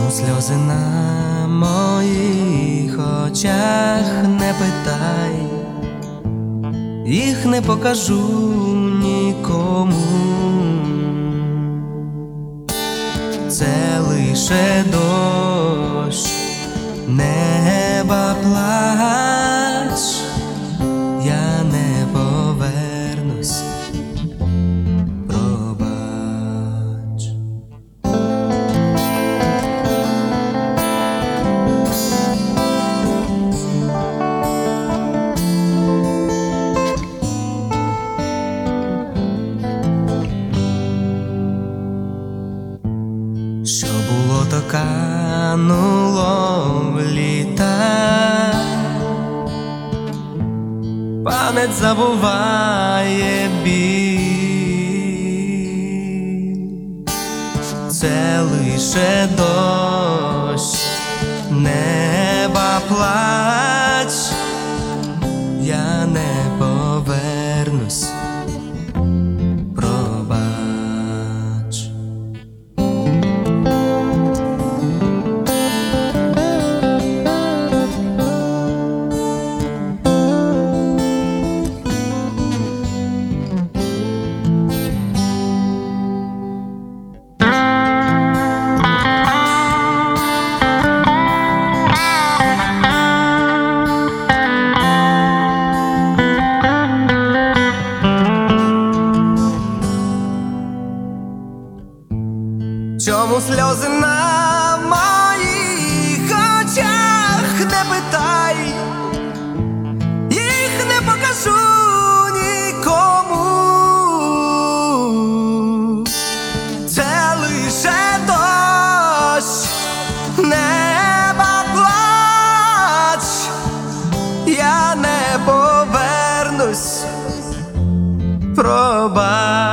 Сльози на моїх очах, не питай, їх не покажу нікому. Це лише дощ, неба плач, я не повернусь, пробач. Що було, то кануло в літа, пам'ять забуває біль. Це лише дощ, неба плач, я не повернусь, пробач. Чому сльози на моїх очах, не питай, їх не покажу нікому. Це лише дощ, неба плач, я не повернусь, пробач.